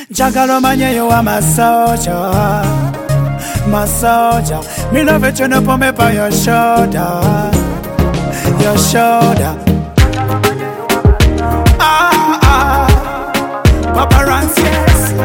Njagala omanye you are my soldier, my soldier. Me love it when you put me by your shoulder, your shoulder. Paparazzi, yes.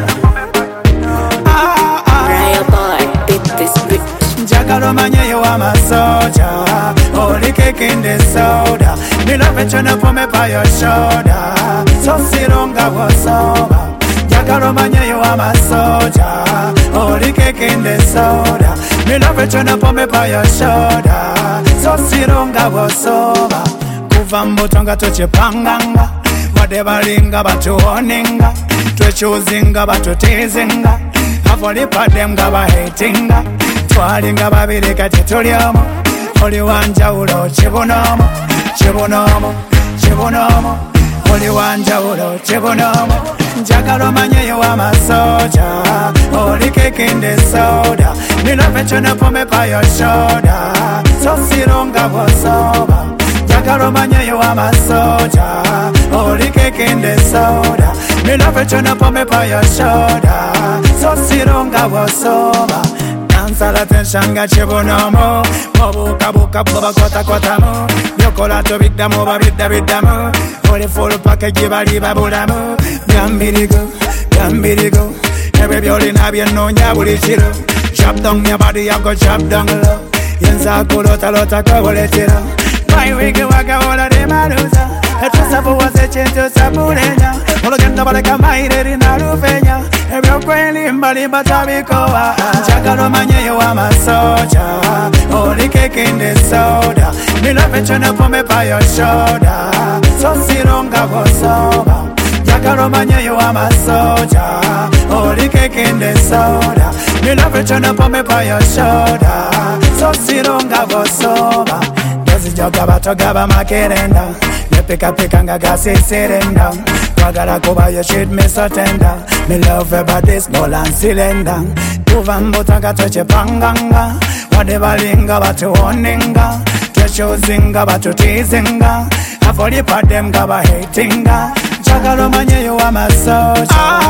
Raya boy, beat this bitch. Njagala omanye you are my soldier, holy cake in the soda. Me love it when you put me by your shoulder, so silonga was over. Njagala omanye you are my soldier, holy cake in the soda. Me love it when you put me by your shoulder, so silonga was over. Kuva mbutonga tuchipanganga, wadde balinga batuwoninga, twekyuzinga batutizinga, avolipadde nga bahatinga, twalinga babiri kati tuli omu, oli wanjawulo kibunomu, kibunomu, kibunomu, oli wanjawulo kibunomu. Njagala omanye you are my soldier, holy cake in the soda. Me love it when you put me by your shoulder, so silonga was over. Njagala omanye you are my soldier, holy cake in the soda. Me love it when you put me by your shoulder, so silonga was over. Dansala tenshanga chibunomu, mobukabuka bubakwatakwamu, byokola tobiddamu babiddamu, oli full package bali babulamu. Gambirigo, gambirigo, ebyo byolina byennoonya buli kiro. Chop down your body, you go chop down low. Yenza kulota kaboletera. Waiwige wagawola de maruza, etusabuwase ekintu sabulenya. Olugendo baleka maire linalufenya, ebyokweli mbali batabikowa. Njagala omanye you are my soldier, holy cake in the soda. Me love it when you put me by your shoulder, so silonga was over. Njagala omanye you are my soldier, holy cake in the soda. Me love it when you put me by your shoulder, so silonga was over. Dozijoga batogaba makerenda, nepikapika nga gasiserenda. Twagala kuba you treat me so tender. Me love everybody's ball and cylinder. Kuva mbutanga twechipanganga, wadde balinga batuwoninga, twekyuzinga batutizinga, avolipadde nga bahatinga. Njagala omanye you are my soldier,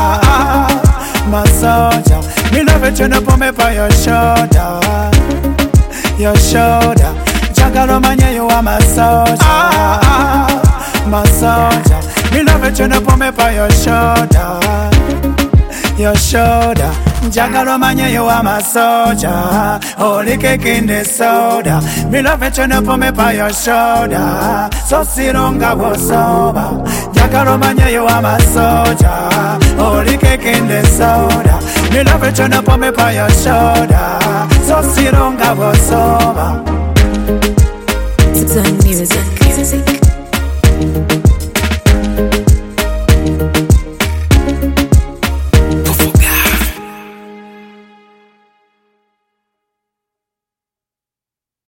my soldier. Me love it when you put me by your shoulder, your shoulder. Njagala omanye you are my soldier, my soldier. Me love it when you put me by your shoulder, your shoulder. Njagala omanye you are my soldier, holy cake in the soda. Me love it when you put me by your shoulder, so silonga was over. Njagala omanye you are my soldier, holy cake in the soda. Me love it when you put me by your shoulder, so silonga was over. Zone music.